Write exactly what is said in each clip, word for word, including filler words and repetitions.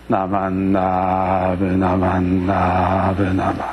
ナマンナブナマンナブナマンナ。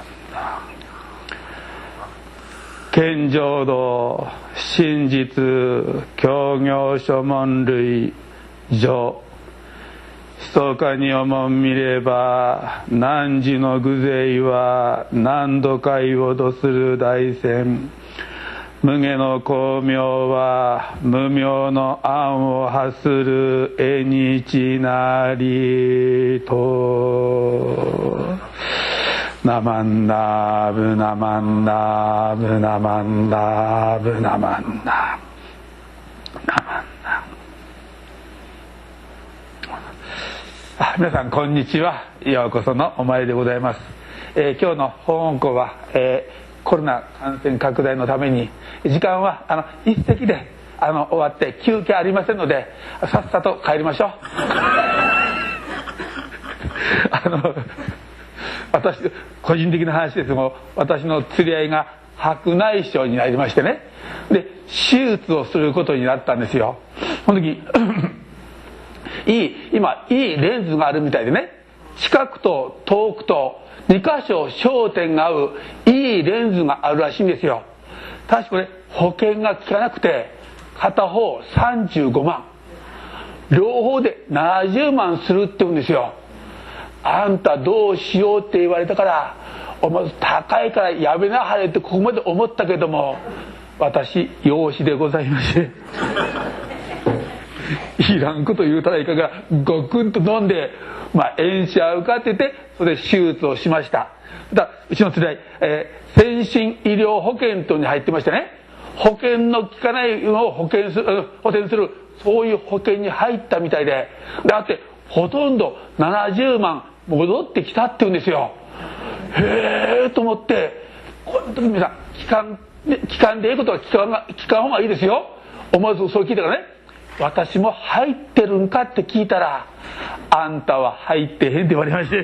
見浄土真実教行書問類序。密かにおもん見れば汝の偶勢は何度かいを度する大戦。無下の光明は無明の案を発する縁日なりと。ナマンダブナマンダブナマンダブナマンダナマンダ。あ、皆さんこんにちは。ようこそのお参りでございます。えー、今日の法音講は、えー、コロナ感染拡大のために時間はあの一席であの終わって休憩ありませんので、さっさと帰りましょう。あの私個人的な話ですが、私の釣り合いが白内障になりましてね、で手術をすることになったんですよ。その時いい今いいレンズがあるみたいでね、近くと遠くとに箇所焦点が合ういいレンズがあるらしいんですよ。確かこれ保険が効かなくて片方さんじゅうごまん、両方でななじゅうまんするって言うんですよ。あんたどうしようって言われたから、おまず高いからやめなはれってここまで思ったけども、私養子でございましていらんこと言うたらいかがごくんと飲んで、まあ縁し合うかって言ってそれで手術をしました。だうちの世代、えー、先進医療保険等に入ってましてね、保険の効かないのを保険する補填するそういう保険に入ったみたいで、だってほとんどななじゅうまん戻ってきたって言うんですよ。へえと思って、この時皆さん期間期間でいいことは聞かんが聞かん方がいいですよ。思わずそれ聞いたからね、私も入ってるんかって聞いたら、あんたは入ってへんって言われまして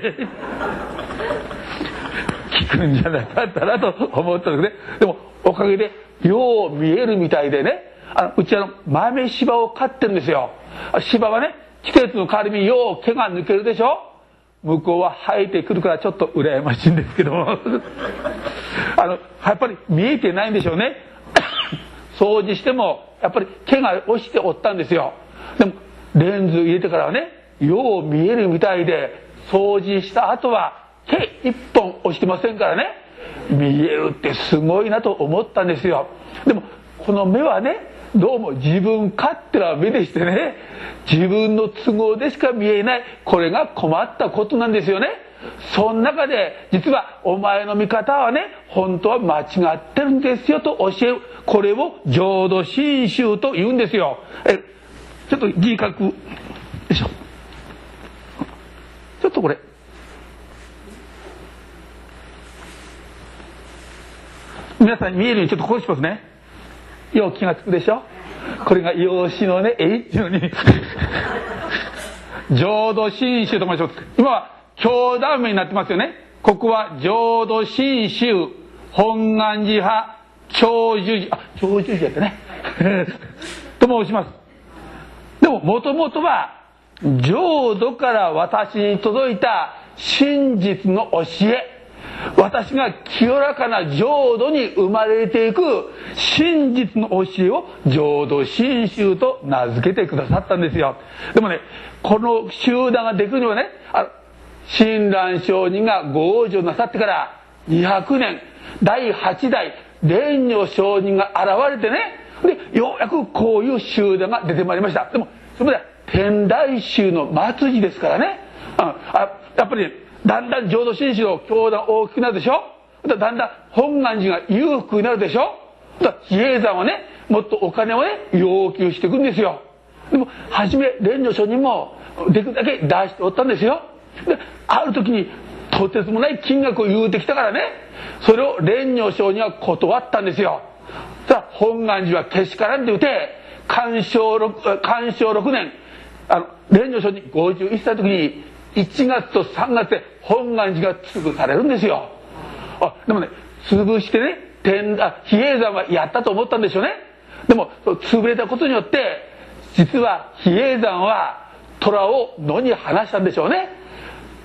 聞くんじゃなかったなと思ったんですね。でもおかげでよう見えるみたいでね、あのうちあの豆柴を飼ってるんですよ。柴はね季節の変わりによう毛が抜けるでしょ。向こうは生えてくるからちょっと羨ましいんですけどもあのやっぱり見えてないんでしょうね掃除してもやっぱり毛が落ちておったんですよ。でもレンズ入れてからはねよう見えるみたいで、掃除した後は毛一本落ちてませんからね、見えるってすごいなと思ったんですよ。でもこの目はねどうも自分勝手な目でしてね、自分の都合でしか見えない、これが困ったことなんですよね。その中で実はお前の見方はね本当は間違ってるんですよと教える、これを浄土真宗と言うんですよ。えちょっと字書くよいしょ。ちょっとこれ皆さんに見えるようにちょっとこうしますね。よう気がつくでしょ。これが養子のねえいっていうのに浄土真宗と申します。今は教団名になってますよね。ここは浄土真宗本願寺派長寿寺、あ長寿寺やってねと申します。でももともとは浄土から私に届いた真実の教え、私が清らかな浄土に生まれていく真実の教えを浄土真宗と名付けてくださったんですよ。でもねこの集団ができるにはね、あ親鸞上人がご往生なさってからにひゃくねん、だいはちだい蓮如上人が現れてね、でようやくこういう集団が出てまいりました。でもそれで天台宗の末寺ですからね、ああやっぱり、ね、だんだん浄土真宗の教団大きくなるでしょ。だんだん本願寺が裕福になるでしょ。だ比叡山はねもっとお金をね要求していくんですよ。でも初め蓮如上人もできるだけ出しておったんですよ。である時にとてつもない金額を言うてきたからね、それを蓮如上人は断ったんですよ。さあ本願寺はけしからんって言うて寛正ろくねん、あの蓮如上人ごじゅういっさいの時にいちがつとさんがつで本願寺が潰されるんですよ。あでもね潰してね天あ比叡山はやったと思ったんでしょうね。でも潰れたことによって実は比叡山は虎を野に放したんでしょうね。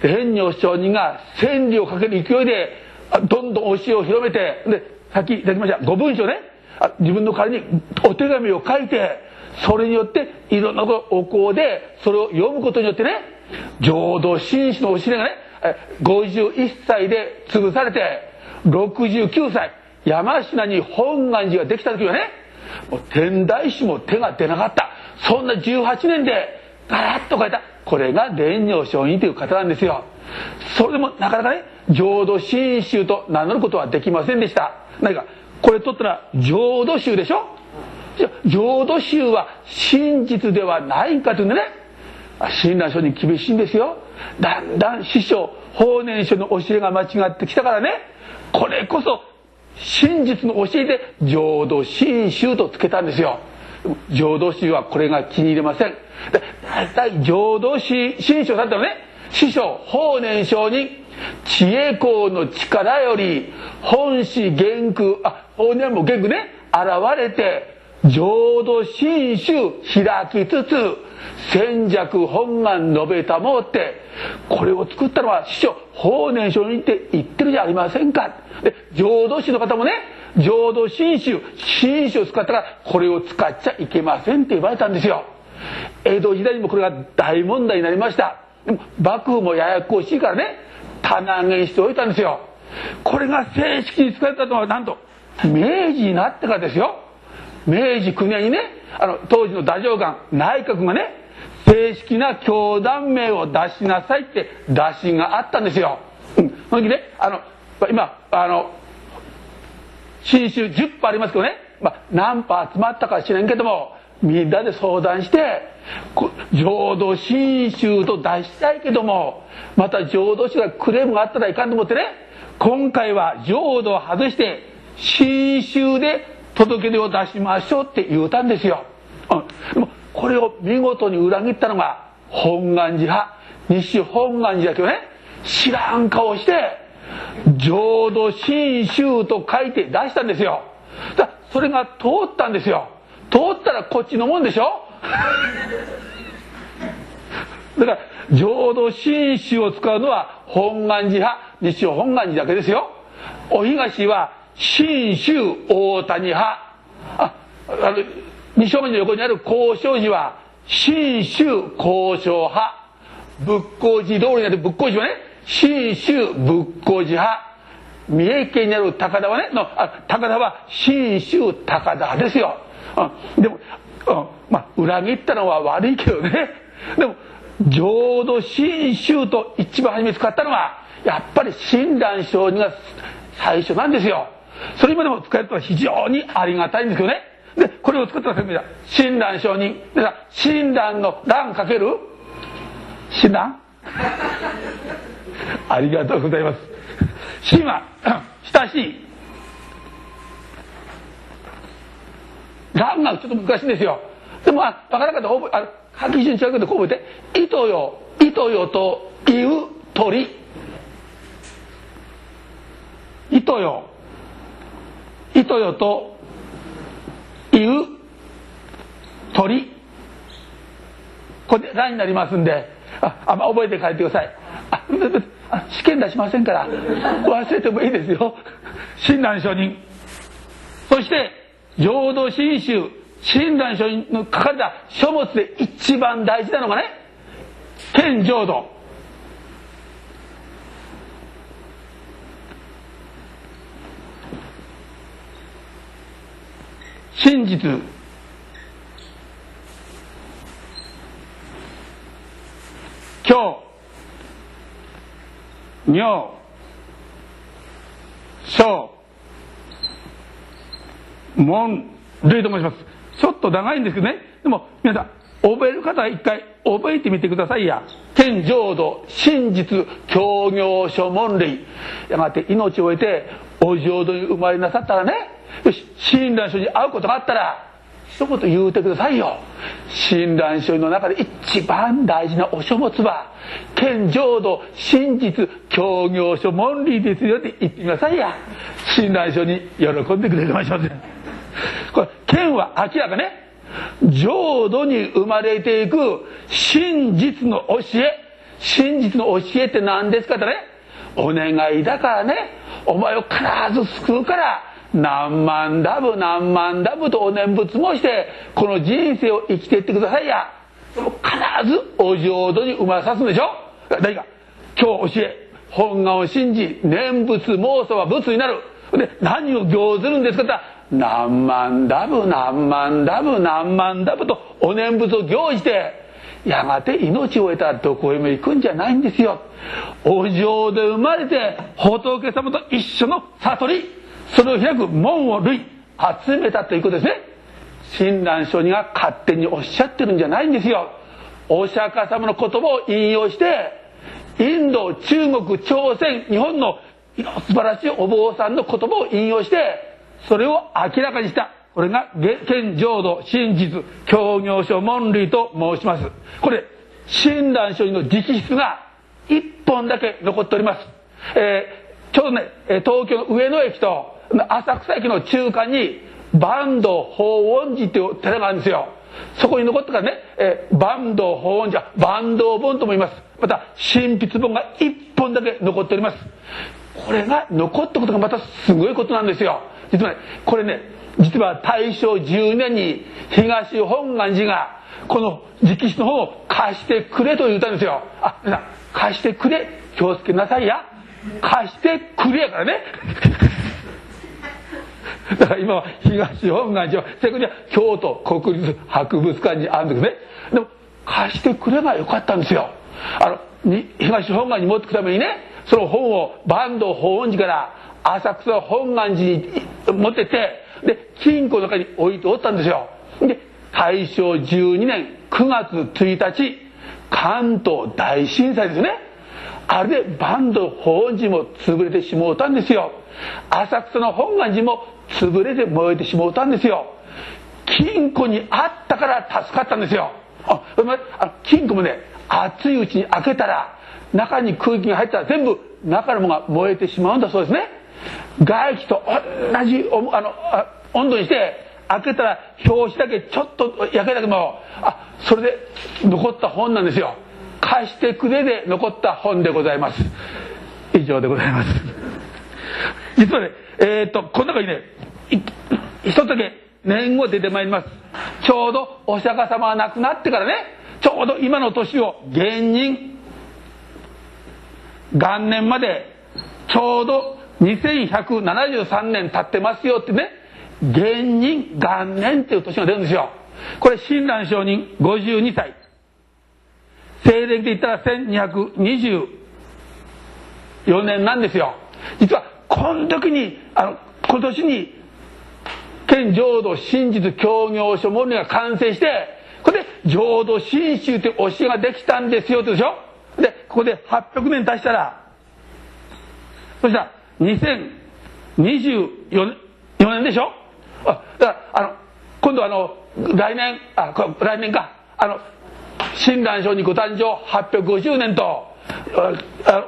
蓮如上人が千里をかける勢いでどんどん教えを広めて、でさっきいただきましたご文書ね、自分の代わりにお手紙を書いて、それによっていろんなことをお講でそれを読むことによってね、浄土真宗の教えがねごじゅういっさいで潰されて、ろくじゅうきゅうさい山科に本願寺ができた時はね、もう天台宗も手が出なかった。そんなじゅうはちねんでガラッと書いた、これが蓮如上人という方なんですよ。それでもなかなかね浄土真宗と名乗ることはできませんでした。何かこれ取ったら浄土宗でしょ。じゃ浄土宗は真実ではないかというんでね、親鸞聖人厳しいんですよ。だんだん師匠法然上の教えが間違ってきたからね、これこそ真実の教えで浄土真宗とつけたんですよ。浄土宗はこれが気に入れません。だいたい浄土真宗だったらね、師匠法然上人知恵光の力より本師元空、あ法然も元空ね現れて、浄土真宗開きつつ千尺本願述べたもうって、これを作ったのは師匠法然上人って言ってるじゃありませんか。で浄土宗の方もね、浄土真宗真宗を使ったらこれを使っちゃいけませんって言われたんですよ。江戸時代にもこれが大問題になりました。でも幕府もややこしいからね棚上げにしておいたんですよ。これが正式に使われたのはなんと明治になってからですよ。明治くねんにね、あの当時の太政官内閣がね正式な教団名を出しなさいって打診があったんですよ。うん、その時ね、あの今あの新宗じゅっぱいありますけどね、まあ、何派集まったか知らんけどもみんなで相談して浄土真宗と出したいけども、また浄土宗がクレームがあったらいかんと思ってね、今回は浄土を外して真宗で届け出を出しましょうって言うたんですよ。うん、でもこれを見事に裏切ったのが本願寺派、西本願寺だけどね、知らん顔して浄土真宗と書いて出したんですよ。だそれが通ったんですよ。通ったらこっちのもんでしょ。だから浄土真宗を使うのは本願寺派、西本願寺だけですよ。お東は真宗大谷派、ああの西本願寺の横にある高尚寺は真宗高尚派、仏光寺通りにある仏光寺はね真宗仏光寺派、三重県にある高田はねのあ高田は真宗高田派ですよ。うん、でも、うん、まあ裏切ったのは悪いけどね、でも浄土真宗と一番初め使ったのはやっぱり親鸞聖人が最初なんですよ。それまでも使えるとは非常にありがたいんですけどね。でこれを作ったら親鸞聖人だから親鸞の鸞かける親鸞ありがとうございます。親は親しい、鸞がちょっと難しいんですよ。でもあ分からなかったら覚え、あ書き順違うけどこう覚えて、糸よ糸よという鳥、糸よ糸よという鳥、これで欄になりますんで、ああ覚えて帰ってください。ああ試験出しませんから忘れてもいいですよ。親鸞聖人、そして浄土真宗親鸞聖人の書かれた書物で一番大事なのがね見浄土、真実教妙正門類と申します。ちょっと長いんですけどね、でも皆さん覚える方は一回覚えてみてくださいや。見浄土真実教行書門類、やがて命を終えてお浄土に生まれなさったらね、よし親鸞聖に会うことがあったら一言言うてくださいよ。親鸞聖の中で一番大事なお書物は見浄土真実教行書門類ですよって言ってみなさいや。親鸞聖に喜んでくれるかもしれません。これ見は明らかね浄土に生まれていく真実の教え、 真実の教えって何ですかってね、お願いだからね、お前を必ず救うから何万ダブ何万ダブとお念仏もしてこの人生を生きていってくださいや。必ずお浄土に生まさすんでしょ。何か今日教え、本願を信じ念仏妄想は仏になる。で何を行ずるんですかって言ったら、何万ダブ何万ダブ何万ダブとお念仏を行じて、やがて命を得たらどこへも行くんじゃないんですよ。お浄土で生まれて仏様と一緒の悟り、それを開く門を類集めたということですね。親鸞上人が勝手におっしゃってるんじゃないんですよ。お釈迦様の言葉を引用してインド、中国、朝鮮、日本の素晴らしいお坊さんの言葉を引用してそれを明らかにした、これが現浄土真実教行書門類と申します。これ親鸞上人の直筆が一本だけ残っております。えー、ちょうどね東京の上野駅と浅草駅の中間に坂東法恩寺という寺があるんですよ。そこに残ってからね、えー、坂東法恩寺、坂東本とも言います。また真筆本が一本だけ残っております。これが残ったことがまたすごいことなんですよ。実はねこれね、実は大正じゅうねんに東本願寺がこの直筆の本を貸してくれと言ったんですよ。あ、皆さん貸してくれ、気をつけなさいや、貸してくれやからねだから今は東本願寺は正確には京都国立博物館にあるんですね。でも貸してくればよかったんですよ。あの東本願に持っていくためにね、その本を坂東法恩寺から浅草本願寺に持ってってで金庫の中に置いておったんですよ。で大正じゅうにねんくがつついたち関東大震災ですね。あれで坂東法恩寺も潰れてしもうたんですよ。浅草の本願寺も潰れて燃えてしもうたんですよ。金庫にあったから助かったんですよ。ああの金庫もね、熱いうちに開けたら中に空気が入ったら全部中のものが燃えてしまうんだそうですね。外気と同じあのあ温度にして開けたら表紙だけちょっと焼けたけども、あそれで残った本なんですよ。貸してくれで残った本でございます。以上でございます。実はね、えー、っとこの中にね一つだけ年号出てまいります。ちょうどお釈迦様が亡くなってからね、ちょうど今の年を元人元年までちょうどにせんひゃくななじゅうさんねん経ってますよってね、元人元年っていう年が出るんですよ。これ親鸞上人ごじゅうにさい、西暦で言ったらせんにひゃくにじゅうよねんなんですよ。実はこの時にあの今年に現浄土真実教行書門類が完成して、これで浄土真宗という教えができたんですよってでしょ。でここではっぴゃくねん経したら、そしたらにせんにじゅうよねんでしょ。あだからあの今度あの来年あ来年かあの親鸞上人ご誕生はっぴゃくごじゅうねんとあ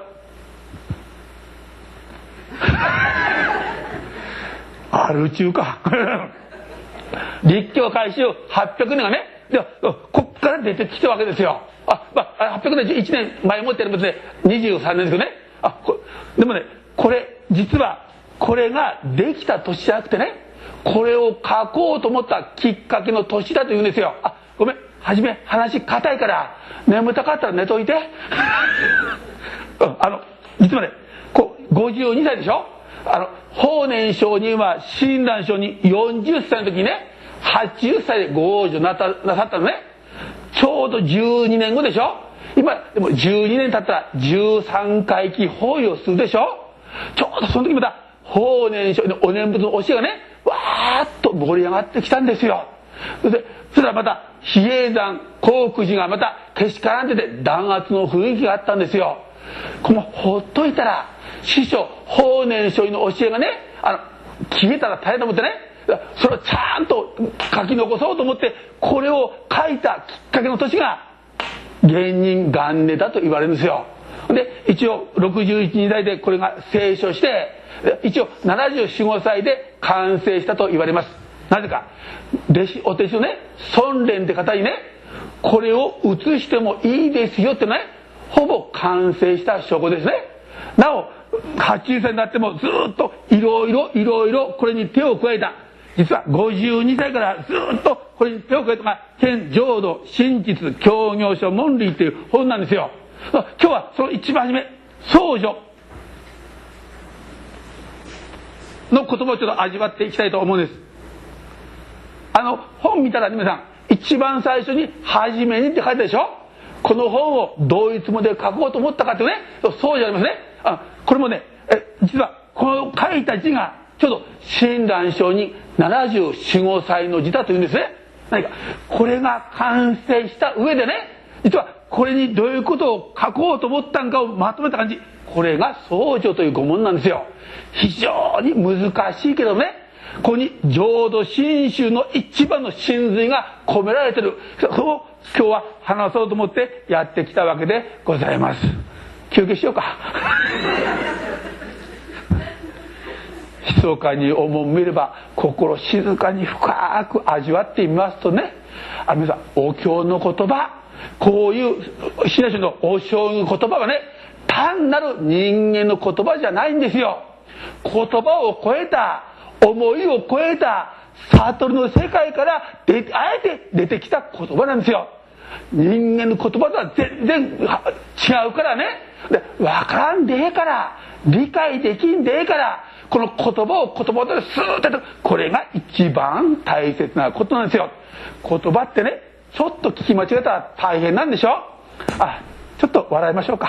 あるちゅうか立教開始はっぴゃくねんがね、でこっから出てきたわけですよ。あ、まあ、はっぴゃくねんいちねん前もってやることでにじゅうさんねんですけどね。あでもねこれ実はこれができた年じゃなくてね、これを書こうと思ったきっかけの年だというんですよ。あごめん、はじめ話硬いから眠たかったら寝といてあの実はねこごじゅうにさいでしょ。あの法然上人は親鸞上人よんじゅっさいの時にねはちじゅっさいでご往生なさったのね。ちょうどじゅうにねんごでしょ。今でもじゅうにねん経ったらじゅうさんかい忌法要するでしょ。ちょうどその時また法然上人のお念仏の教えがねわーっと盛り上がってきたんですよ。それでそしたらまた比叡山興福寺がまたけしからんでて弾圧の雰囲気があったんですよ。このほっといたら師匠法然上人の教えがねあの消えたら大変と思ってね、それをちゃんと書き残そうと思ってこれを書いたきっかけの年が元人元年だと言われるんですよ。で一応ろくじゅういちにだいでこれが成書して一応ななじゅうよん、ごさいで完成したと言われます。なぜか弟子お弟子のね孫蓮って方にねこれを写してもいいですよってねほぼ完成した証拠ですね。なおはちじゅっさいになってもずっといろいろいろいろこれに手を加えた。実はごじゅうにさいからずっとこれに手を加えたのが県浄土真実教行書門類という本なんですよ。今日はその一番初め僧侶の言葉をちょっと味わっていきたいと思うんです。あの本見たら皆さん一番最初に「はじめに」って書いてあるでしょ。この本をどういうつもりで書こうと思ったかっていうね、そうじゃありますね。あこれもねえ実はこの書いた字がちょうど親鸞上人ななじゅうよん、ごさいの字だというんですね。何かこれが完成した上でね、実はこれにどういうことを書こうと思ったんかをまとめた感じ、これが僧侶という語文なんですよ。非常に難しいけどね、ここに浄土真宗の一番の真髄が込められてる。それを今日は話そうと思ってやってきたわけでございます。休憩しようか。密かに思みれば心静かに深く味わってみますとね、あ皆さんお経の言葉、こういう親鸞のお経の言葉はね、単なる人間の言葉じゃないんですよ。言葉を超えた、思いを超えた悟りの世界からであえて出てきた言葉なんですよ。人間の言葉とは全然違うからね。で分からんでええから、理解できんでええから、この言葉を言葉でスーッと、これが一番大切なことなんですよ。言葉ってね、ちょっと聞き間違えたら大変なんでしょ。あちょっと笑いましょうか。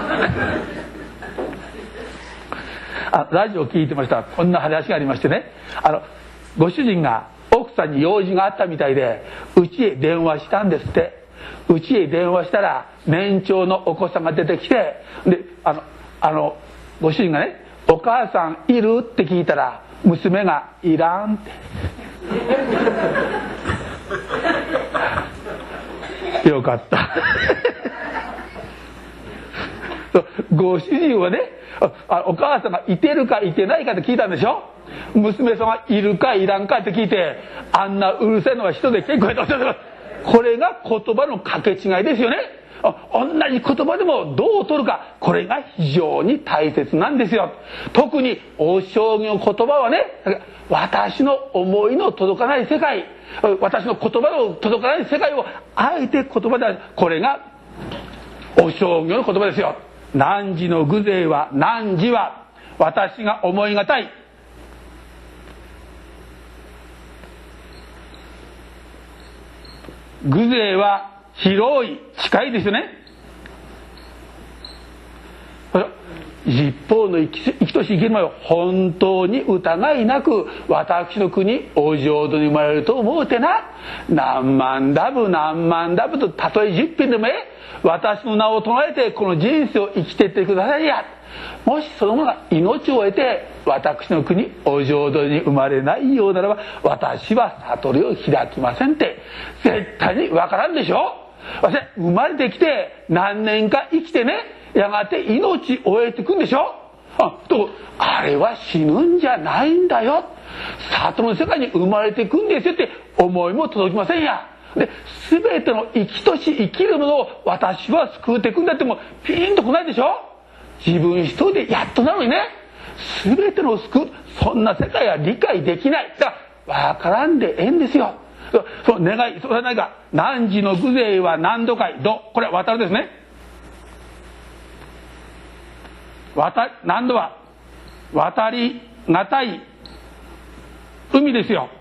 あラジオ聞いてましたらこんな話がありましてね、あのご主人が奥さんに用事があったみたいでうちへ電話したんですって。うちへ電話したら年長のお子さんが出てきて、であのあのご主人がね「お母さんいる?」って聞いたら娘が「いらん」ってよかったご主人はね、あお母さんがいてるかいてないかって聞いたんでしょ。娘さんがいるかいらんかって聞いて、あんなうるさいのは人で結構やった。これが言葉の掛け違いですよね。同じ言葉でもどう取るか、これが非常に大切なんですよ。特にお将棋の言葉はね、私の思いの届かない世界、私の言葉の届かない世界をあえて言葉で、これがお将棋の言葉ですよ。汝の偶勢は汝は私が思いがたい。偶勢は広い、近いですよね。一方の生き生きとし生きる前は本当に疑いなく私の国お浄土に生まれると思うてな、何万ダブ何万ダブとたとえ十品でもえ私の名を唱えてこの人生を生きていってくださいや。もしその者が命を得て私の国お浄土に生まれないようならば私は悟りを開きませんって絶対にわからんでしょ。私生まれてきて何年か生きてね、やがて命を終えていくんでしょ。あとあれは死ぬんじゃないんだよ、悟りの世界に生まれていくんですよって思いも届きませんや。で全ての生きとし生きるものを私は救うていくんだってもピーンと来ないでしょ。自分一人でやっとなのにね、全ての救うそんな世界は理解できない。だから分からんでええんですよ。その願い、それは何か、汝の偶勢は何度かいど、これは渡るですね。渡何度は渡りがたい海ですよ。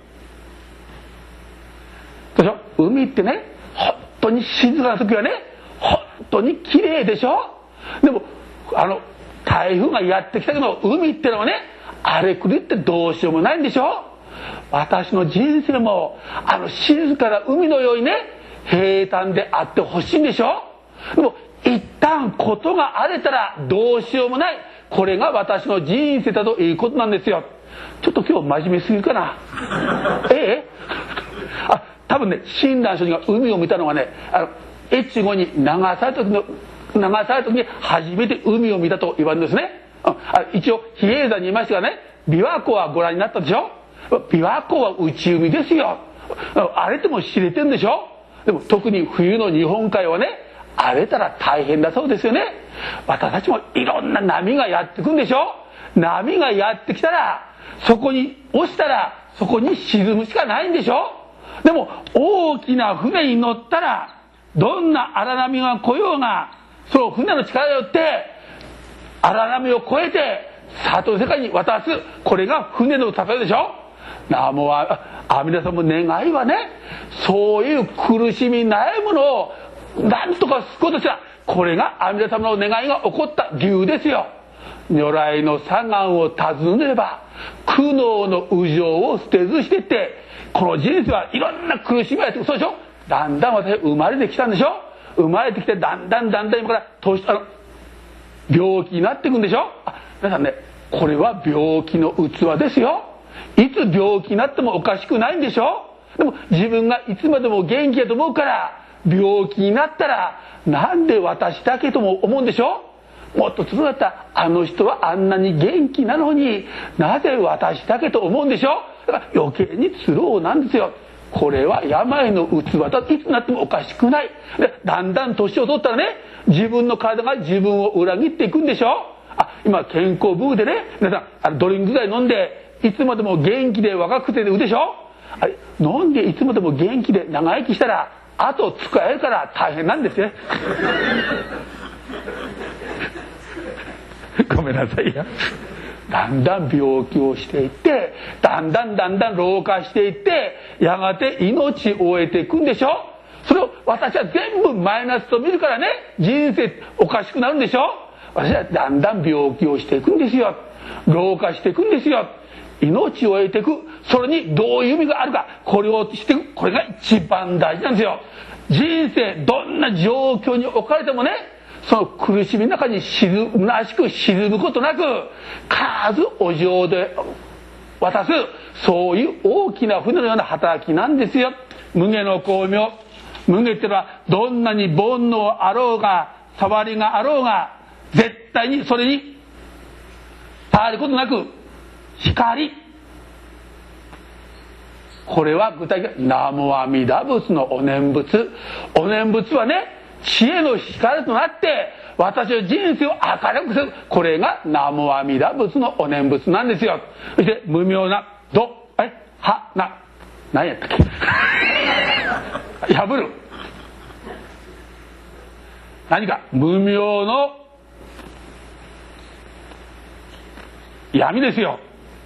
でしょ。海ってね、本当に静かな時はね、本当に綺麗でしょ。でもあの台風がやってきたけど海ってのはね、荒れ狂ってどうしようもないんでしょ。私の人生もあの静かな海のようにね、平坦であってほしいんでしょ。でも一旦事が荒れたらどうしようもない、これが私の人生だということなんですよ。ちょっと今日真面目すぎるかなええあ多分ね、親鸞上人が海を見たのはね、あの越後に流された時の流された時に初めて海を見たと言われるんですね。あ一応比叡山にいましたがね、琵琶湖はご覧になったでしょ。琵琶湖は内海ですよ。荒れても知れてるんでしょ。でも特に冬の日本海はね、 荒れたら大変だそうですよね。私たちもいろんな波がやってくんでしょ。波がやってきたらそこに落ちたらそこに沈むしかないんでしょ。でも大きな船に乗ったらどんな荒波が来ようがその船の力によって荒波を越えて里の世界に渡す、これが船の戦いでしょ。なもう阿弥陀さんも願いはね、そういう苦しみ悩むのをなんとか救おうとしたら、これが阿弥陀様の願いが起こった理由ですよ。如来の左岸を尋ねれば苦悩の右情を捨てずしてって、この人生はいろんな苦しみがやってくる。そうでしょ。だんだん私生まれてきたんでしょ。生まれてきてだんだんだんだん今から年あの病気になっていくんでしょ。あ、皆さんね、これは病気の器ですよ。いつ病気になってもおかしくないんでしょ。でも自分がいつまでも元気だと思うから病気になったらなんで私だけとも思うんでしょ。もっとつぶだったらあの人はあんなに元気なのになぜ私だけと思うんでしょ。だから余計につろうなんですよ。これは病の器だ。いつになってもおかしくない。でだんだん年を取ったらね、自分の体が自分を裏切っていくんでしょ。あ、今健康ブームでね、皆さんあのドリンク剤飲んでいつまでも元気で若くてるでしょ。あれ飲んでいつまでも元気で長生きしたらあと使えるから大変なんですね。ごめんなさいや。だんだん病気をしていってだんだんだんだん老化していってやがて命を終えていくんでしょ。それを私は全部マイナスと見るからね、人生おかしくなるんでしょ。私はだんだん病気をしていくんですよ。老化していくんですよ。命を得ていく。それにどういう意味があるか、これをしていく。これが一番大事なんですよ。人生どんな状況に置かれてもね、その苦しみの中に沈むなしく沈むことなく必ずお浄で渡す、そういう大きな船のような働きなんですよ。無下の光明。無下っていうのはどんなに煩悩あろうが触りがあろうが絶対にそれに触ることなく光。これは具体的に南無阿弥陀仏のお念仏。お念仏はね、知恵の光となって私の人生を明るくする。これが南無阿弥陀仏のお念仏なんですよ。そして無明などえはな何やったっけ破る。何か無明の闇ですよ。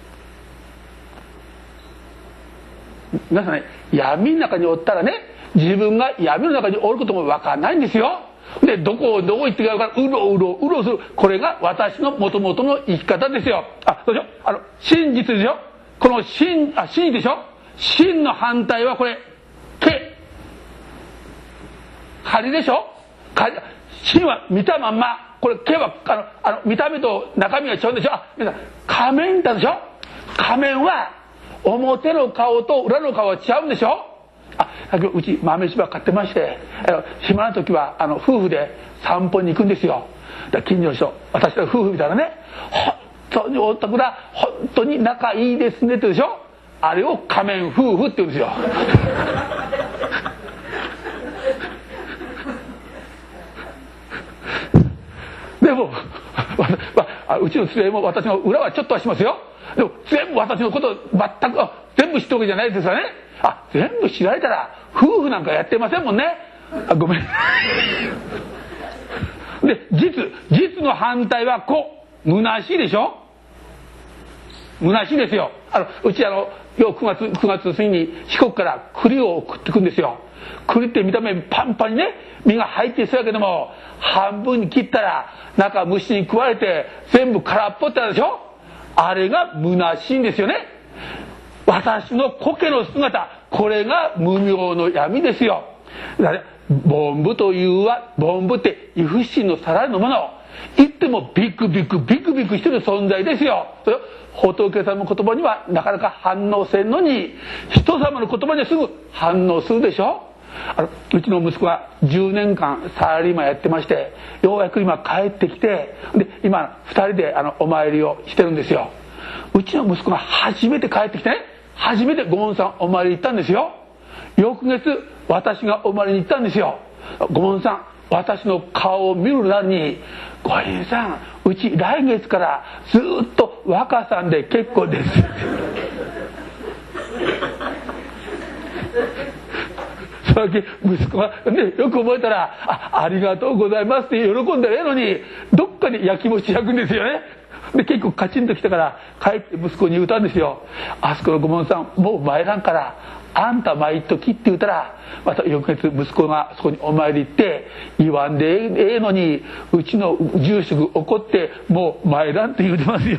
皆さんね、闇の中におったらね、自分が闇の中におることも分かんないんですよ。でどこをどこ行ってか分からうろうろうろする。これが私のもともとの生き方ですよ。あ、そうでしょ。あの真実でしょ。この真あ真でしょ。真の反対はこれけ仮でしょ。仮真は見たまんま、これけはあのあの見た目と中身が違うんでしょ。あ、皆さん仮面だでしょ。仮面は表の顔と裏の顔は違うんでしょ。あ、先ほどうち豆柴買ってまして、暇な時はあの夫婦で散歩に行くんですよ。だ近所の人、私の夫婦見たらね、本当にお得だ、本当に仲いいですねって言うでしょ。あれを仮面夫婦って言うんですよ。でも、まあ、うちの連れも私の裏はちょっとはしますよ。でも全部私のこと全く全部知ってるわけじゃないですからね。あ、全部知られたら夫婦なんかやってませんもんね。あ、ごめん。で実実の反対はこ虚しいでしょ。虚しいですよ。あのうちあのくがつくがつ過ぎに四国から栗を送ってくんですよ。栗って見た目パンパンにね実が入ってそうやけども、半分に切ったら中虫に食われて全部空っぽってあるでしょ。あれが虚しいんですよね。私の苔の姿、これが無明の闇ですよ。だから凡夫というは、凡夫って異不心のさらぬもの、言ってもビクビクビクビクしてる存在ですよ。それ仏様の言葉にはなかなか反応せんのに、人様の言葉にはすぐ反応するでしょ。あのうちの息子がじゅうねんかんサラリーマンやってまして、ようやく今帰ってきて、で今ふたりであのお参りをしてるんですよ。うちの息子が初めて帰ってきてね、初めてご門さんお参りに行ったんですよ。翌月私がお参りに行ったんですよ。ご門さん私の顔を見るなりに「ご隠居さん、うち来月からずっと若さんで結構です」その時息子が、ね、よく覚えたら「あ, ありがとうございます」って喜んでるのにどっかに焼きもち焼くんですよね。で結構カチンときたから帰って息子に言うたんですよ。あそこのご門さんもう参らんからあんた参っときって言うたら、また翌月息子がそこにお参り行って言わんでええのにうちの住職怒ってもう参らんって言うてますよ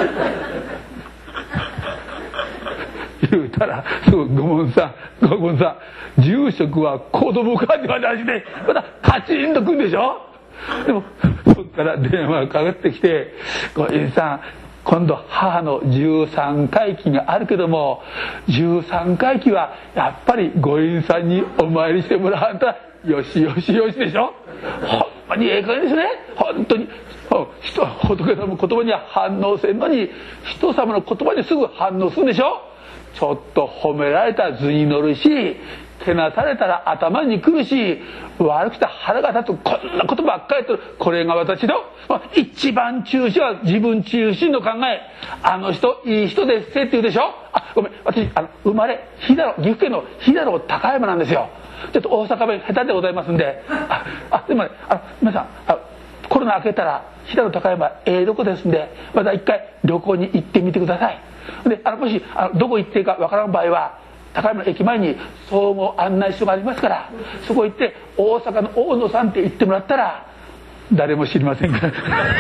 言うたらすぐご門さんご門さん住職は子供かって話でまたカチンとくんでしょ。でもそっから電話がかかってきて「ご隠居さん、今度母のじゅうさんかい忌があるけどもじゅうさんかい忌はやっぱりご隠居さんにお参りしてもらわんとよしよしよしでしょ。ほんまにええ加減ですね。本当に人仏様の言葉には反応せんのに人様の言葉にすぐ反応するんでしょ。ちょっと褒められたら図に乗るしけなされたら頭にくるし悪くて腹が立つ、こんなことばっかりと。これが私の一番中心は自分中心の考え。あの人いい人ですって言うでしょ。あごめん、私あの生まれ飛騨の岐阜県の飛騨の高山なんですよ。ちょっと大阪弁下手でございますんでああでもねあの皆さんあコロナ明けたら飛騨の高山ええとこですんでまた一回旅行に行ってみてください。であのもしあのどこ行っていいかわからん場合は高山の駅前に総合案内所がありますからそこ行って大阪の大野さんって言ってもらったら誰も知りませんから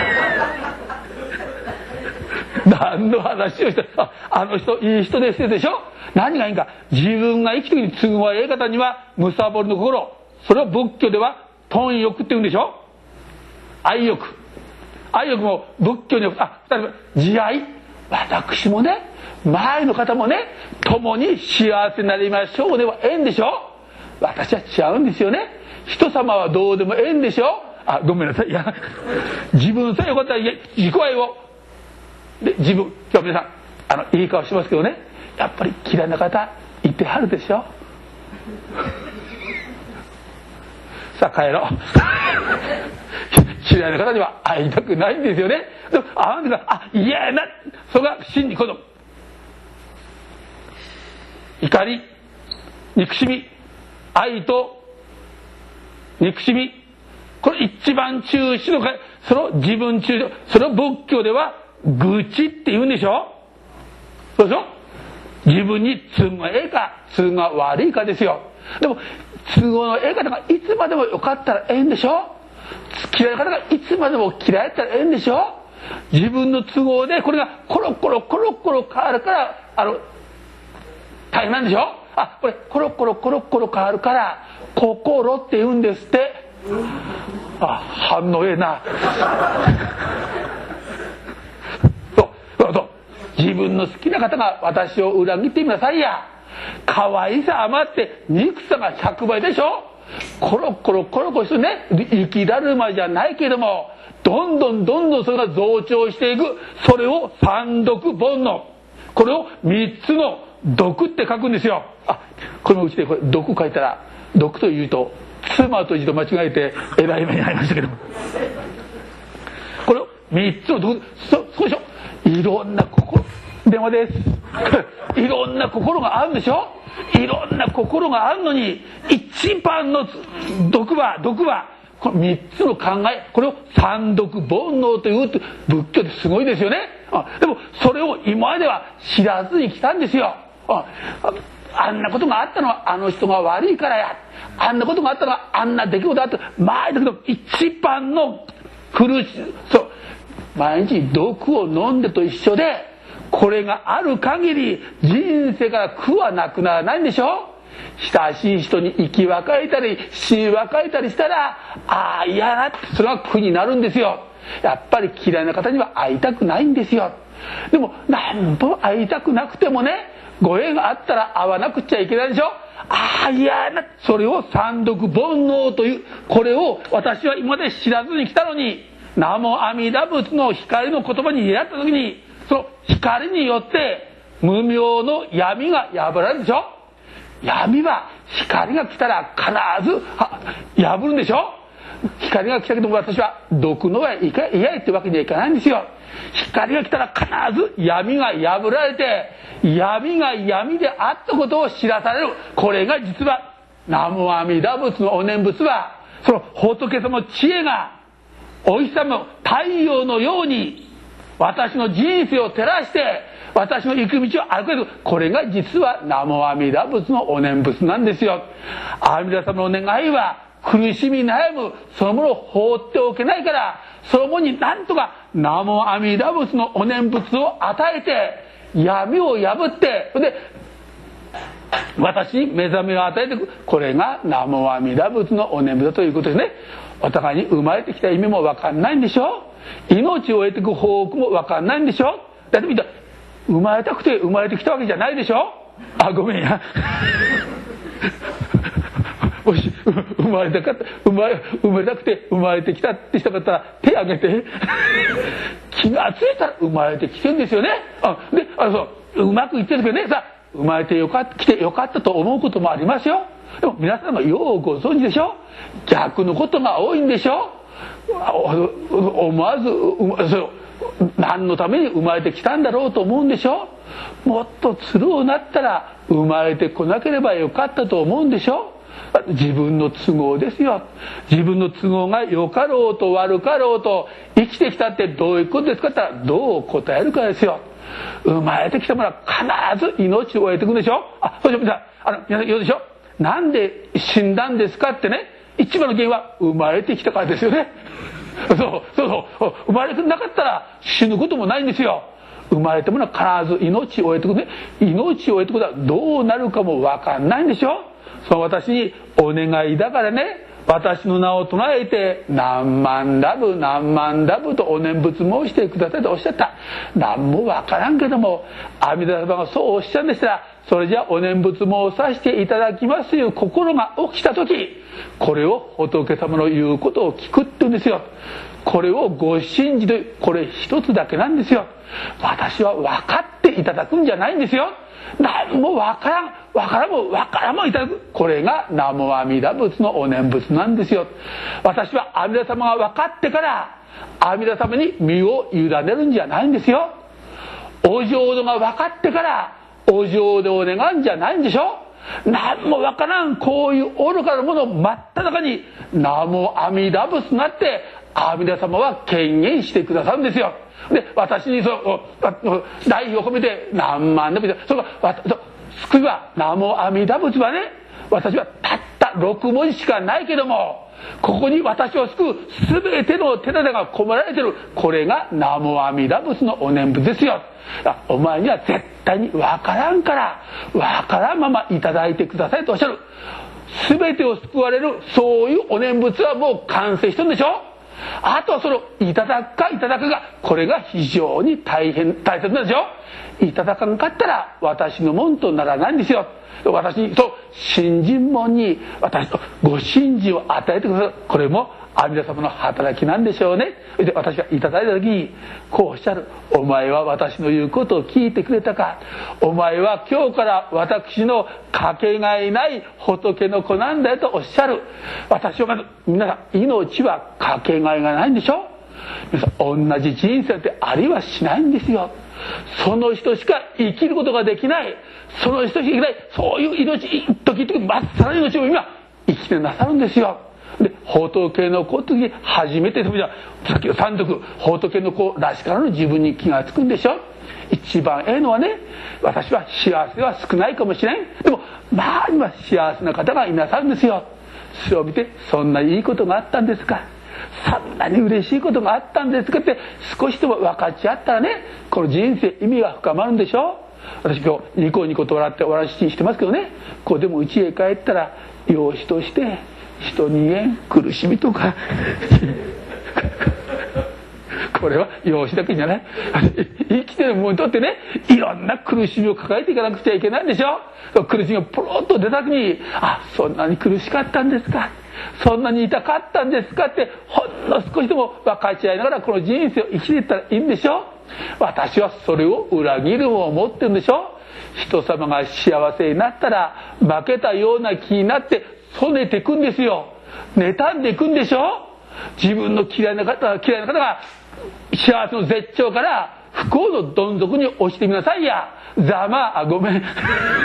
何の話をして あ, あの人いい人ですでしょ。何がいいか、自分が生きていくに都合がええ方にはむさぼりの心、それを仏教では貪欲って言うんでしょ。愛欲愛欲も仏教にあ例えば慈愛、私もね前の方もね共に幸せになりましょうではええんでしょ。私は違うんですよね。人様はどうでもええんでしょ。あごめんなさい、いや自分さえよかったら自己愛をで自分今日皆さんあのいい顔しますけどねやっぱり嫌いな方いてはるでしょさあ帰ろう嫌いな方には会いたくないんですよね。でもあんたがあ嫌やなそれが真にこの怒り憎しみ愛と憎しみこれ一番中心のそれを自分中心それを仏教では愚痴って言うんでしょ。そうでしょ。自分に都合がええか都合が悪いかですよ。でも都合のええ方がいつまでもよかったらええんでしょ。嫌いな方がいつまでも嫌いだったらええんでしょ。自分の都合でこれがコロコロコロコロ変わるからあの大変なんでしょ。あこれコロコロコロコロ変わるから心って言うんですって。あ反応ええなそうそうそう自分の好きな方が私を裏切ってみなさいや。可愛さ余って憎さがひゃくばいでしょ。コロコロコロコロしてね雪だるまじゃないけれどもどんどんどんどんそれが増長していく。それを三毒煩悩これを三つの毒って書くんですよ。あこのうちでこれ毒書いたら毒というと妻と一度間違えてえらい目に遭いましたけどもこれを三つの毒そそうでしょ。いろんな心電話ですいろんな心があるんでしょ。いろんな心があるのに一番の毒は毒はこの三つの考えこれを三毒煩悩という仏教ってすごいですよね。あでもそれを今までは知らずに来たんですよ。ああんなことがあったのはあの人が悪いからやあんなことがあったのはあんな出来事があった前だけど一番の苦しそう毎日毒を飲んでと一緒でこれがある限り人生から苦はなくならないんでしょ。親しい人に生き別れたり死に別れたりしたらああ嫌だってそれが苦になるんですよ。やっぱり嫌いな方には会いたくないんですよ。でも何も会いたくなくてもねご縁があったら会わなくちゃいけないでしょ。ああ嫌だそれを三毒煩悩というこれを私は今まで知らずに来たのに南無阿弥陀仏の光の言葉に出会った時にその光によって無明の闇が破られるでしょ。闇は光が来たら必ず破るんでしょ。 光が来たけども私はどくのは嫌やってわけにはいかないんですよ。光が来たら必ず闇が破られて、闇が闇であったことを知らされる。これが実は南無阿弥陀仏のお念仏は、その仏様の知恵がお日様の太陽のように私の人生を照らして私の行く道を歩ける。これが実は南無阿弥陀仏のお念仏なんですよ。阿弥陀様の願いは苦しみ悩むそのものを放っておけないから、そのものになんとか南無阿弥陀仏のお念仏を与えて闇を破って、それで私に目覚めを与えていく。これが南無阿弥陀仏のお念仏だということですね。お互いに生まれてきた意味も分かんないんでしょ。命を得ていく方法も分かんないんでしょ。だってみんな生まれたくて生まれてきたわけじゃないでしょ。あ、ごめんやもし生まれたかった生まれ生まれたくて生まれてきたって人だったら手挙げて気がついたら生まれてきてるんですよね。あであのそううまくいってるけどね、さ生まれてよかった来てよかったと思うこともありますよ。でも皆さんがようご存知でしょ。逆のことが多いんでしょ。思わずそう何のために生まれてきたんだろうと思うんでしょ。もっとつるをなったら生まれてこなければよかったと思うんでしょ。自分の都合ですよ。自分の都合が良かろうと悪かろうと生きてきたってどういうことですかって言ったらどう答えるかですよ。生まれてきたものは必ず命を終えていくんでしょ。あ、そうでしょ。あの皆さん言うでしょ。なんで死んだんですかってね。一番の原因は生まれてきたからですよね。そうそうそう生まれてなかったら死ぬこともないんですよ。生まれたものは必ず命を終えていくね。命を終えていくことはどうなるかも分かんないんでしょ。その私にお願いだからね、私の名を唱えて何万ダブ何万ダブとお念仏申してくださいとおっしゃった。何も分からんけども阿弥陀様がそうおっしゃるんでしたら、それじゃお念仏申させていただきますという心が起きた時、これを仏様の言うことを聞くって言うんですよ。これをご信じという、これ一つだけなんですよ。私は分かっていただくんじゃないんですよ。何も分からん分からんも分からんもいただく。これが南無阿弥陀仏のお念仏なんですよ。私は阿弥陀様が分かってから阿弥陀様に身を委ねるんじゃないんですよ。お浄土が分かってからお浄土を願うんじゃないんでしょ。何も分からんこういう愚かなものを真った中に南無阿弥陀仏になって阿弥陀様は権限してくださるんですよ。で私にその代表を込めて何万でもそれが救いは南無阿弥陀仏はね、私はたったろく文字しかないけどもここに私を救う全ての手立が込められている。これが南無阿弥陀仏のお念仏ですよ。お前には絶対に分からんから分からんままいただいてくださいとおっしゃる。全てを救われるそういうお念仏はもう完成してるんでしょ。あとはそのいただくかいただくか、これが非常に大変大切なんですよ。いただかんかったら私のもんとならないんですよ。私にそう信心門に私とご信心を与えてくださる。これも阿弥陀様の働きなんでしょうね。で私がいただいた時にこうおっしゃる。お前は私の言うことを聞いてくれたか。お前は今日から私のかけがえない仏の子なんだよとおっしゃる。私はまず皆さん命はかけがえがないんでしょ。皆さん同じ人生ってありはしないんですよ。その人しか生きることができない、その人しか生きない、そういう命一時々まっさらに命を今生きてなさるんですよ。で仏の子とき初めてさっきの三徳仏の子らしからの自分に気がつくんでしょ。一番ええのはね、私は幸せは少ないかもしれん、でもまあ今幸せな方がいなさるんですよ。それを見てそんないいことがあったんですか、そんなに嬉しいことがあったんですかって少しでも分かち合ったらね、この人生意味が深まるんでしょ。私今日ニコニコと笑ってお話ししてますけどね、こうでも家へ帰ったら養子として人に言えん苦しみとかこれは養子だけじゃない、生きてる者にとってねいろんな苦しみを抱えていかなくちゃいけないんでしょ。苦しみがポロッと出た時に、あ、そんなに苦しかったんですか、そんなに痛かったんですかってほんの少しでも分かち合いながらこの人生を生きていったらいいんでしょ。私はそれを裏切るを思ってるんでしょ。人様が幸せになったら負けたような気になってそねていくんですよ。妬んでいくんでしょ。 自分の嫌いな方嫌いな方が幸せの絶頂から不幸のどん底に落ちてみなさいや。ざまあごめん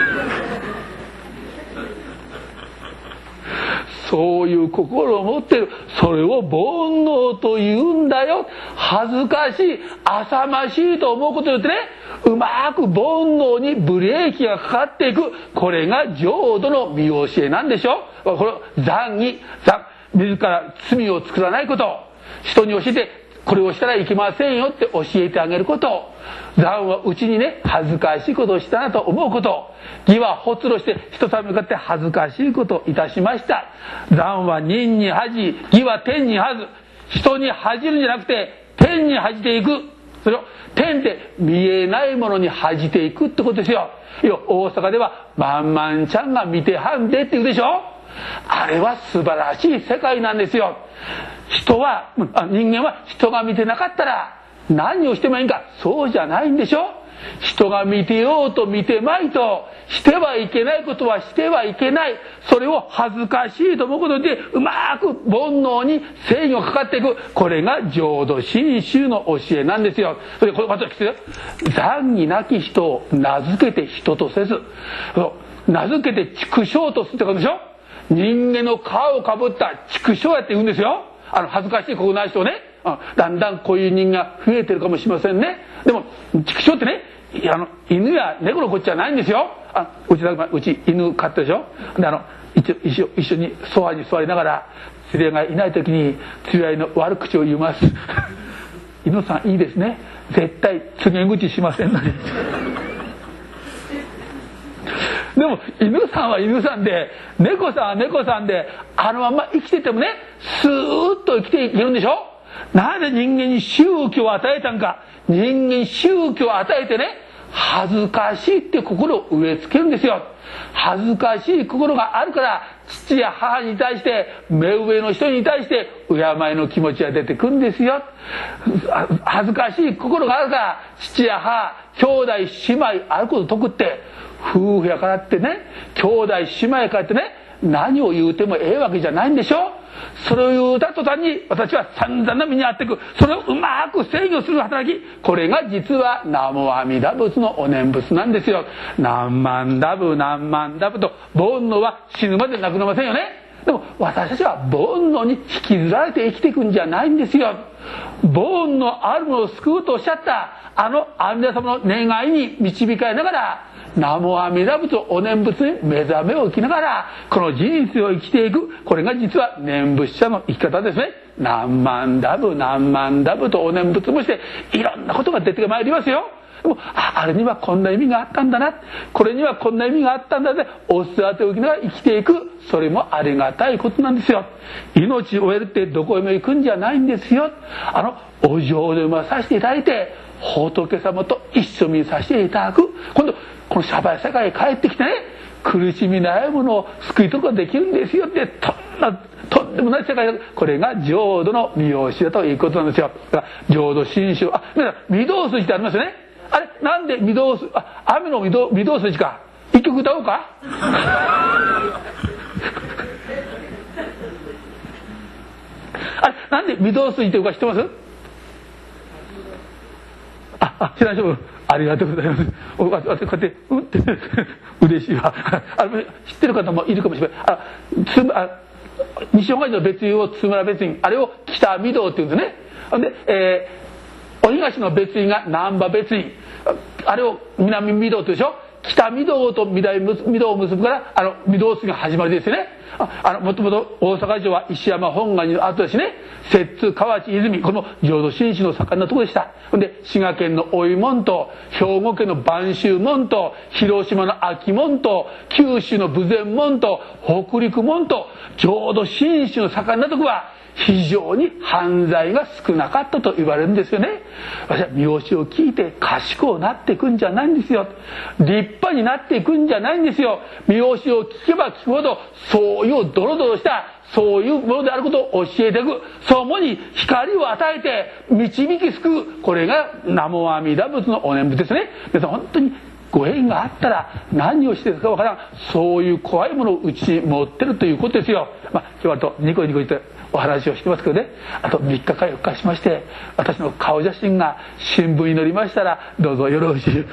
そういう心を持ってる。それを煩悩と言うんだよ。恥ずかしい、浅ましいと思うことによってね、うまく煩悩にブレーキがかかっていく。これが浄土の見教えなんでしょ。これ残儀、自ら罪を作らないこと、人に教えてこれをしたらいけませんよって教えてあげること、残はうちにね恥ずかしいことをしたなと思うこと、義はほつろして人様に向かって恥ずかしいことをいたしました。残は人に恥じ、義は天に恥ず。人に恥じるんじゃなくて天に恥じていく。それを天って見えないものに恥じていくってことですよ。大阪ではまんまんちゃんが見てはんでって言うでしょ。あれは素晴らしい世界なんですよ。人は人間は人が見てなかったら何をしてもいいんか、そうじゃないんでしょ。人が見てようと見てまいとしてはいけないことはしてはいけない。それを恥ずかしいと思うことでうまく煩悩に制御がかかっていく。これが浄土真宗の教えなんですよ。それでこれまた聞いてよ。残儀なき人を名付けて人とせず、名付けて畜生とするってことでしょ。人間の皮をかぶった畜生やって言うんですよ。あの恥ずかしいここない人をね、だんだんこういう人が増えてるかもしれませんね。でも畜生ってね、あの犬や猫のこっちゃないんですよ。あうちうち犬飼ってるでしょ。であの一緒一緒にソファに座りながら連れがいない時に連れ合いの悪口を言います犬さんいいですね、絶対告げ口しませんのにでも犬さんは犬さんで猫さんは猫さんであのまま生きててもねスーッと生きていけるんでしょ。なぜ人間に宗教を与えたんか。人間に宗教を与えてね恥ずかしいって心を植え付けるんですよ。恥ずかしい心があるから父や母に対して目上の人に対して敬いの気持ちが出てくるんですよ。恥ずかしい心があるから父や母兄弟姉妹あること得って夫婦やからってね兄弟姉妹やからってね何を言うてもええわけじゃないんでしょ。それを言うた途端に私は散々な身に遭っていく。それをうまく制御する働き、これが実は南無阿弥陀仏のお念仏なんですよ。何万ダブ何万ダブと煩悩は死ぬまでなくなりませんよね。でも私たちは煩悩に引きずられて生きていくんじゃないんですよ。煩悩あるものを救うとおっしゃったあの阿弥陀様の願いに導かれながら南無阿弥陀仏お念仏に目覚めを生きながらこの人生を生きていく。これが実は念仏者の生き方ですね。何万ダブ何万ダブとお念仏もしていろんなことが出てまいりますよ。でも あ, あれにはこんな意味があったんだな、これにはこんな意味があったんだね、お育てを受けながら生きていく。それもありがたいことなんですよ。命を終えるってどこへも行くんじゃないんですよ。あのお浄土をさせていただいて仏様と一緒にさせていただく。今度この社会世界へ帰ってきてね苦しみ悩むのを救いとかできるんですよってとんなとんでもない世界だ。これが浄土の見教えだということなんですよ。だから浄土真宗、あ皆さん御堂筋ってありますよね。あれなんで御堂筋、あ雨の御堂御堂筋か一曲歌おうかあれなんで御堂筋っていうか知ってます？ああ知らない人ありがとうございます。おこうやってうんって嬉しいわあの知ってる方もいるかもしれない。あつあ西本願寺の別院を津村別院、あれを北御堂っていうんですね。で、えー、お東の別院が難波別院、あれを南御堂っていうでしょ。北御堂と南御堂を結ぶからあの御堂筋が始まりですよね。あのもともと大阪城は石山本願寺の後ですね。摂津河内泉この浄土真宗の盛んなところでした。ほんで滋賀県の大井門と兵庫県の播州門と広島の安芸門と九州の豊前門と北陸門と浄土真宗の盛んなところは非常に犯罪が少なかったと言われるんですよね。私は見教えを聞いて賢くなっていくんじゃないんですよ。立派になっていくんじゃないんですよ。見教えを聞けば聞くほどそういうドロドロしたそういうものであることを教えていく。そのに光を与えて導き救う。これが南無阿弥陀仏のお念仏ですね。皆さん本当にご縁があったら何をしてるかわからん、そういう怖いものをうちに持ってるということですよ。まあ今日はとニコニコ言ってお話をしてますけどね、あとみっかかよっかしまして私の顔写真が新聞に載りましたらどうぞよろしい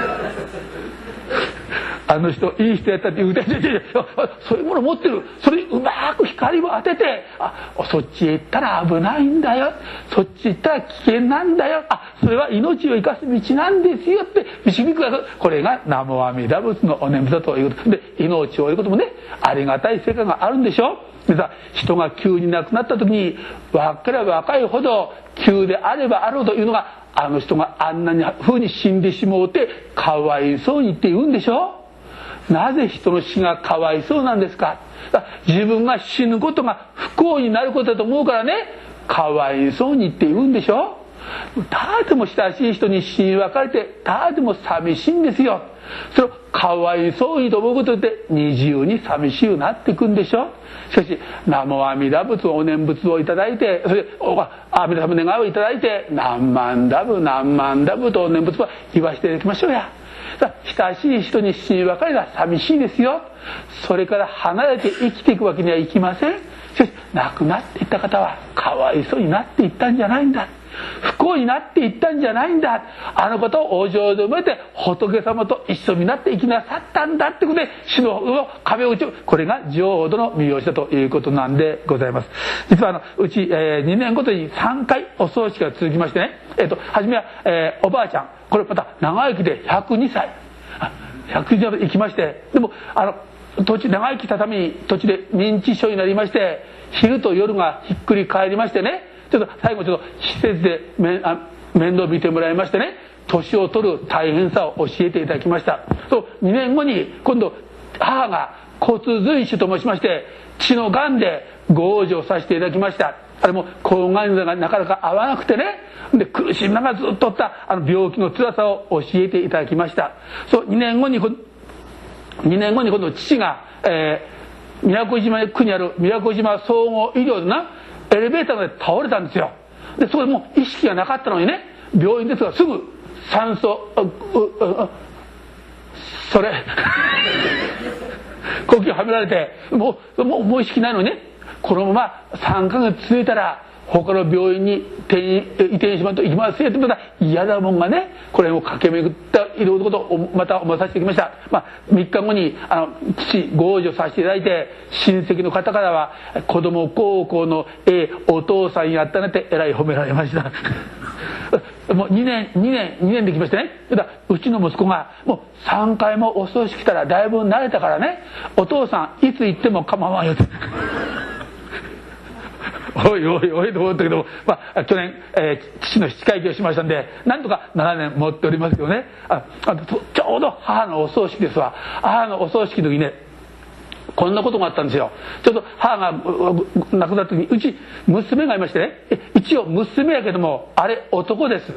あの人いい人やったって言うてそういうもの持ってる、それにうまく光を当てて、あ、そっちへ行ったら危ないんだよ、そっち行ったら危険なんだよ、あ、それは命を生かす道なんですよって導きくださる。これが南無阿弥陀仏のお念仏だということで、命を得ることもねありがたい世界があるんでしょ。でさ、人が急に亡くなった時に若ければ若いほど急であればあるほどいうのが、あの人があんなに風に死んでしもうてかわいそうにって言うんでしょ。なぜ人の死がかわいそうなんですか。自分が死ぬことが不幸になることだと思うからね、かわいそうにって言うんでしょ。たでも親しい人に死に別れてたでも寂しいんですよ。それをかわいそうにと思うことで二重に寂しくなっていくんでしょ。しかし南無阿弥陀仏お念仏をいただいて、それで阿弥陀様の願いをいただいて何万ダブ何万ダブとお念仏は言わせていただきましょうや。親しい人に死に別れが寂しいですよ。それから離れて生きていくわけにはいきません。しかし亡くなっていった方はかわいそうになっていったんじゃないんだ、不幸になっていったんじゃないんだ、あの方をお浄土で埋めて仏様と一緒になって生きなさったんだってことで死の壁を打ち、これが浄土の見養子だということなんでございます。実はあのうち、えー、にねんごとにさんかいお葬式が続きましてね、えー、と初めは、えー、おばあちゃん、これまた長生きでひゃくにさいひゃくにさいまで生きまして、でもあの土地長生きたために土地で認知症になりまして、昼と夜がひっくり返りましてね、ちょっと最後ちょっと施設で面倒見てもらいましてね、年を取る大変さを教えていただきました。そうにねんごに今度母が骨髄腫と申しまして血のがんでご往生させていただきました。あれも抗がん剤がなかなか合わなくてね、で苦しみながらずっとったあの病気の辛さを教えていただきました。そうにねんごににねんごに今度父が、えー、宮古島区にある宮古島総合医療でなエレベーターで倒れたんですよ。でそこでもう意識がなかったのにね、病院ですがすぐ酸素それ呼吸はめられてもうもうもう意識ないのにね、このままさんかげつ続いたら他の病院に転移転しまうと行きますよってまた嫌なもんがね、これを駆け巡ったいろいろなことをまた思いさせてきました。まあ、みっかごにあの父ご往生させていただいて、親戚の方からは子供高校のええお父さんやったねってえらい褒められましたもうにねんにねんにねんできましてね、だうちの息子がもうさんかいもお葬式来たらだいぶ慣れたからね、お父さんいつ行っても構わんよっておいおいおいと思ったけど、まあ、去年、えー、父の七回忌をしましたんでなんとかななねん持っておりますけどね、ああちょうど母のお葬式ですわ。母のお葬式の時ねこんなことがあったんですよ。ちょっと母が亡くなった時にうち娘がいましてね、一応娘やけどもあれ男です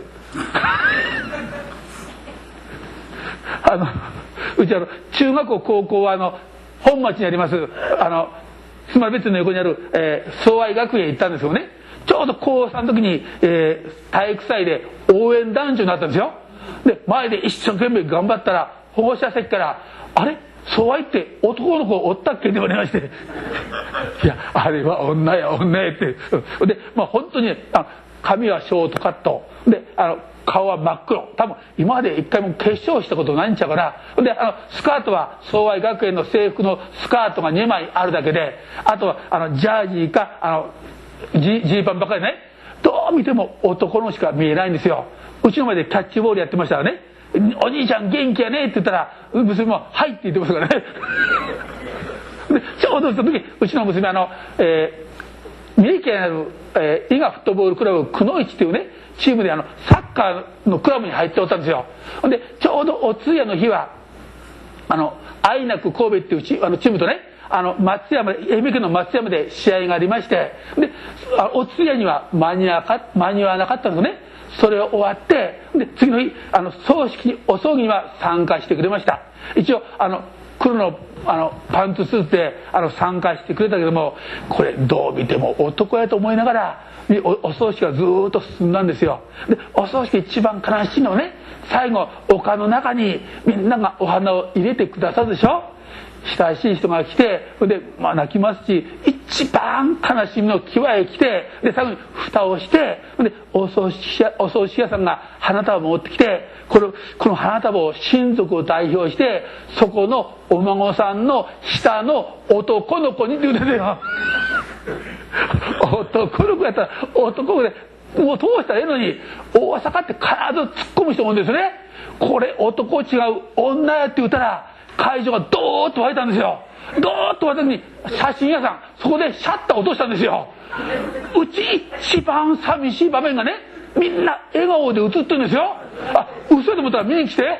あのうちあの中学校高校はあの本町にありますあの妻別の横にある、えー、総愛学園へ行ったんですよね。ちょうど高さんの時に、えー、体育祭で応援団長になったんですよ。で前で一生懸命頑張ったら保護者席から「あれ総愛って男の子おったっけ?」って言われまして「いやあれは女や女や」ってで、まあ、本当にあ髪はショートカットであの顔は真っ黒、多分今まで一回も化粧したことないんちゃうかな。であのスカートは総愛学園の制服のスカートがにまいあるだけで、あとはあのジャージーかあのジーパンばっかりね、どう見ても男のしか見えないんですよ。うちの前でキャッチボールやってましたらね「お兄ちゃん元気やね」って言ったら娘も「はい」って言ってましたからねでちょうどその時うちの娘あの、えー、三重県にある、えー、伊賀フットボールクラブくのいちっていうねチームであのサッカーのクラブに入っておったんですよ。でちょうどお通夜の日はあの愛なく神戸っていうチあのチームとねあの松山愛媛県の松山で試合がありまして、でお通夜には間に合わか間に合わなかったんですよね。それを終わってで次の日あの葬式にお葬儀には参加してくれました。一応あの黒のあのパンツスーツであの参加してくれたけども、これどう見ても男やと思いながら お, お葬式がずーっと進んだんですよ。でお葬式一番悲しいのはね、最後丘の中にみんながお花を入れてくださるでしょ。親しい人が来てで、まあ、泣きますし、 一番悲しみの際へ来て、で最後に蓋をして、でお葬式屋、お葬式屋さんが花束を持ってきて、これこの花束を親族を代表して、そこのお孫さんの下の男の子にって言うんですよ。男の子やったら男の子でもう通したらええのに、大阪って必ず突っ込む人もいるんですね。これ男違う女やって言ったら会場がドーッと湧いたんですよ。ドーッと湧いた時に写真屋さんそこでシャッター落としたんですよ。うち一番寂しい場面がね、みんな笑顔で映ってるんですよ。あ、嘘で思ったら見に来て。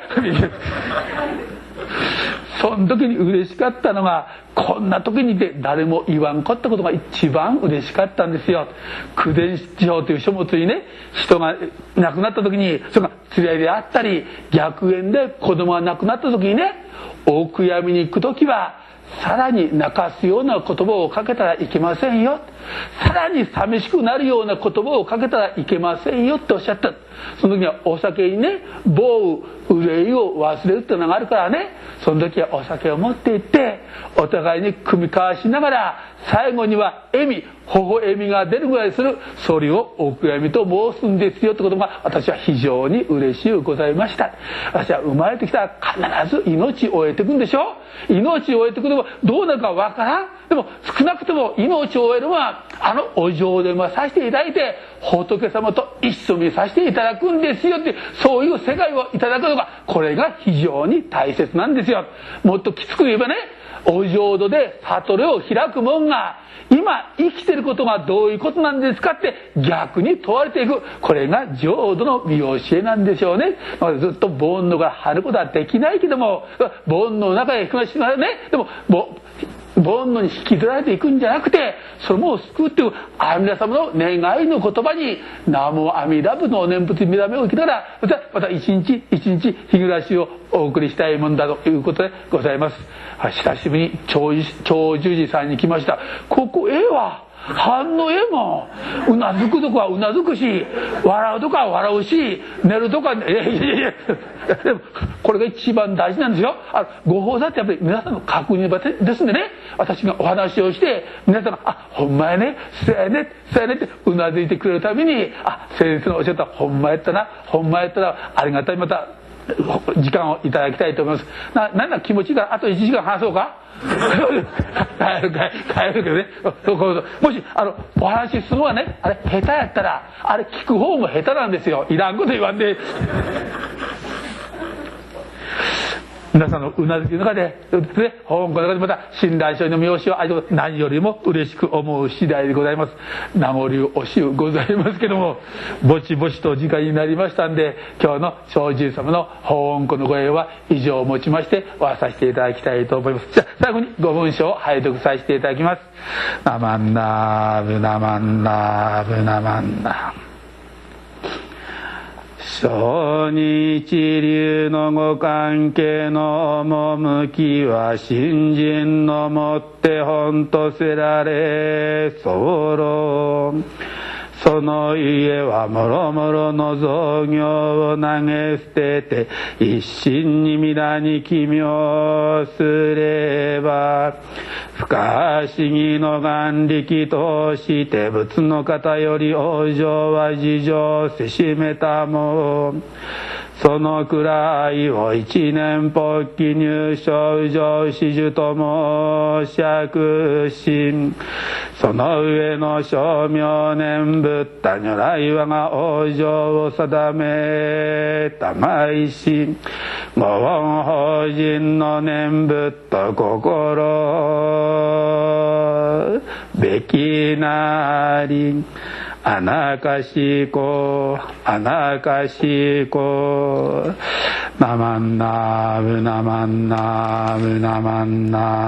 その時に嬉しかったのが、こんな時にで誰も言わんかったことが一番嬉しかったんですよ。口伝書という書物にね、人が亡くなった時に、それが連れであったり逆縁で子供が亡くなった時にね、お悔やみに行く時はさらに泣かすような言葉をかけたらいけませんよ、さらに寂しくなるような言葉をかけたらいけませんよっておっしゃった。その時にはお酒にね、某憂いを忘れるっていうのがあるからね、その時はお酒を持っていってお互いに酌み交わしながら、最後には笑み、微笑みが出るぐらいする、それをお悔やみと申すんですよってことが、私は非常に嬉しゅうございました。私は生まれてきたら必ず命を終えていくんでしょ。命を終えていくのもどうなるかわからん。でも少なくとも命を終えるのはあのお浄土をさせていただいて、仏様と一緒にさせていただくんですよって、そういう世界をいただくのが、これが非常に大切なんですよ。もっときつく言えばね、お浄土で悟りを開くもんが今生きてることがどういうことなんですかって逆に問われていく、これが浄土の見教えなんでしょうね。ずっと煩悩から張ることはできないけども、煩悩の中へ行きましょうね。でも煩悩に引きずられていくんじゃなくて、それも救うっていう阿弥陀様の願いの言葉に南無阿弥陀仏のお念仏に目覚めを受けながら、またまた一日一日日暮らしをお送りしたいもんだということでございます。久しぶりに長寿寺さんに来ました。ここええわ、反応ええもん。うなずくとこはうなずくし、笑うとこは笑うし、寝るとこは、いやいやいやいや、でもこれが一番大事なんですよ。あのご法座ってやっぱり皆さんの確認場ですんでね、私がお話をして皆さんが「あ、ほんまやね、そうやね、そうやね」ってうなずいてくれるために、あ、先生のおっしゃったほんまやったな、ほんまやったらありがたい、また時間をいただきたいと思います。な、なんだ気持ちいいから、あといちじかん話そうか。帰る帰るけどね。もしあのお話しするのはね、あれ下手やったら、あれ聞く方も下手なんですよ。いらんこと言わんで。皆さんのうなずきの中で、ね、香港の中でまた親鸞聖人の名詞を愛情、何よりも嬉しく思う次第でございます。名残惜しゅうございますけども、ぼちぼちと時間になりましたんで、今日の聖人様の香港のご縁は以上をもちまして終わらさせていただきたいと思います。じゃあ最後にご文章を拝読させていただきます。ナマンナーブナマンナーブナマンナー、小に一流のご関係の趣は信心のもって本とせられ候、その家はもろもろの造業を投げ捨てて一心に皆に奇妙すれば、不可思議の眼力として仏の方より往生は事情せしめたも、そのくらいを一年発起入所上始終と申釈し、その上の称名念仏陀如来我が往生を定めたまいし、ご恩法人の念仏と心べきなり、あなかしこあなかしこ、ナマンナーブナマンナーブナマンナー